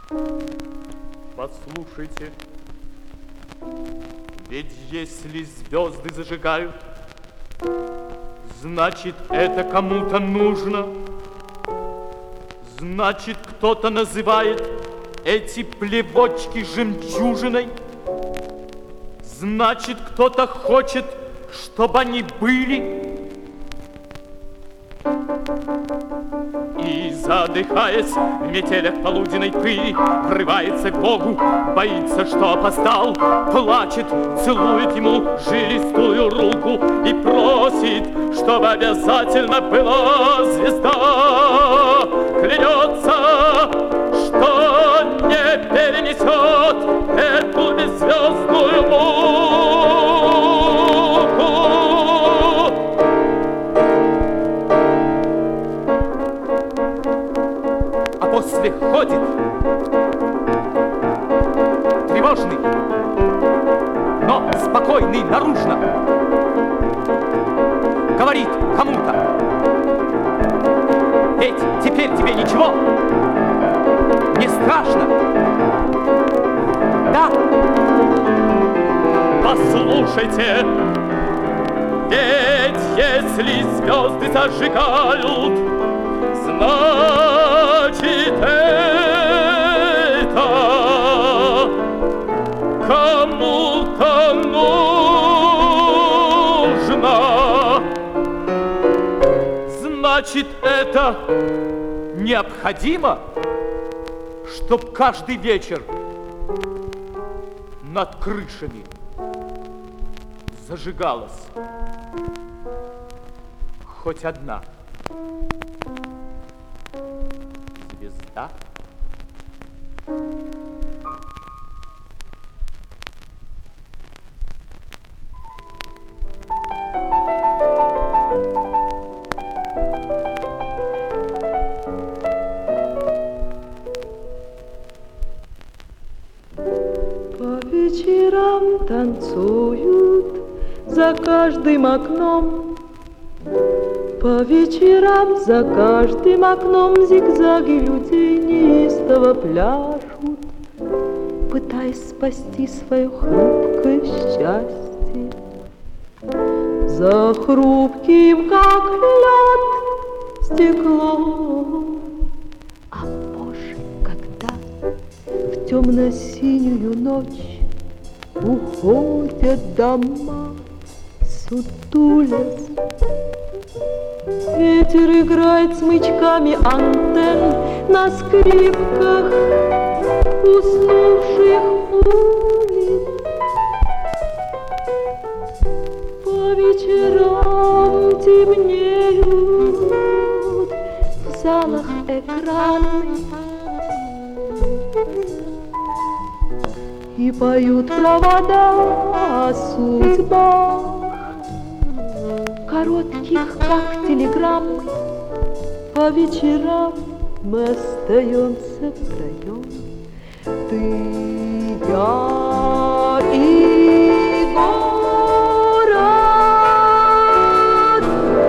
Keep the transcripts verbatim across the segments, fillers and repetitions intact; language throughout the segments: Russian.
Послушайте, ведь если звезды зажигают, значит, это кому-то нужно. Значит, кто-то называет эти плевочки жемчужиной. Значит, кто-то хочет, чтобы они были. И, задыхаясь в метелях полуденной пыли, врывается к Богу, боится, что опоздал, плачет, целует ему жилистую руку и просит, чтобы обязательно была звезда. Клянется, что не перенесет эту беззвездную муку. А после ходит тревожный, но спокойный наружно. Говорит кому-то: ведь теперь тебе ничего не страшно. Да? Послушайте, ведь если звезды зажигают, значит, это кому-то нужно. Значит, это необходимо, чтоб каждый вечер над крышами зажигалась хоть одна звезда. Вечерам танцуют за каждым окном, по вечерам за каждым окном зигзаги людей неистово пляшут, пытаясь спасти свое хрупкое счастье. За хрупким, как лед, стеклом. А позже, когда в темно-синюю ночь уходят дома, сутулясь, ветер играет смычками антенн на скрипках уснувших улиц. По вечерам темнеют в залах экраны и поют провода о судьбах, коротких, как телеграммы. По вечерам мы остаемся втроем, ты, я и город.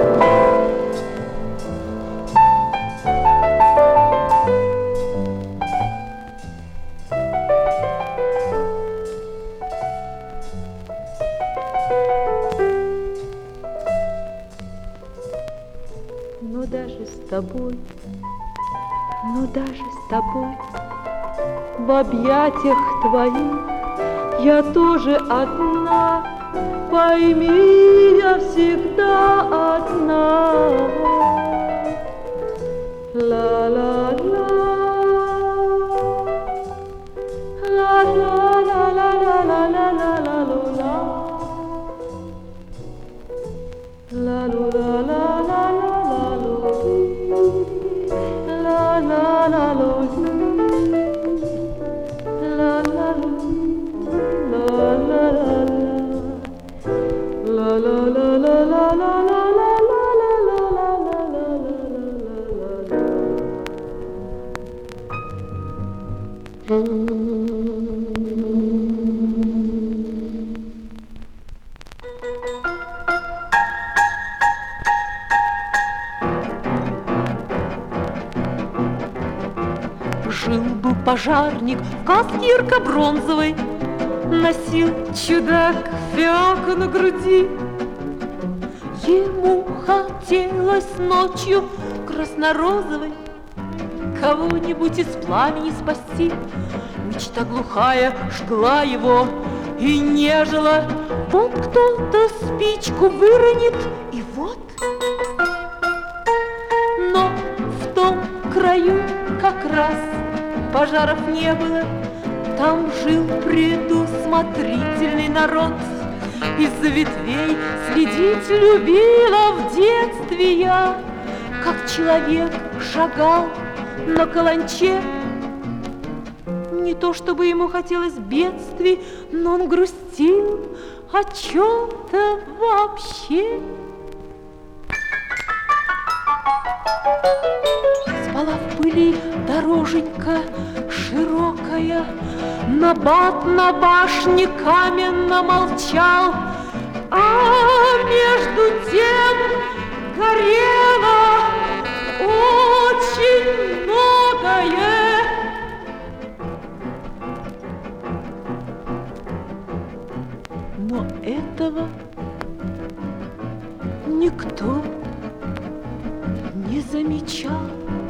Но даже с тобой, но даже с тобой, в объятиях твоих я тоже одна. Пойми, я всегда одна. Ла-ла-ла, ла-ла-ла-ла-ла-ла-ла-ла-ла-ла, Жил-был пожарник в каске ярко-бронзовой, носил чудак фиалку на груди. Ему хотелось ночью краснорозовой кого-нибудь из пламени спасти. Мечта глухая жгла его и нежила. Вот кто-то спичку выронит, и вот. Но в том краю как раз пожаров не было. Там жил предусмотрительный народ. Из-за ветвей следить любила в детстве я, как человек шагал на каланче. Не то чтобы ему хотелось бедствий, но он грустил о чем-то вообще. Спала в пыли дороженька широкая, набат на башне каменно молчал, а между тем горело очень многое. Но этого никто не замечал.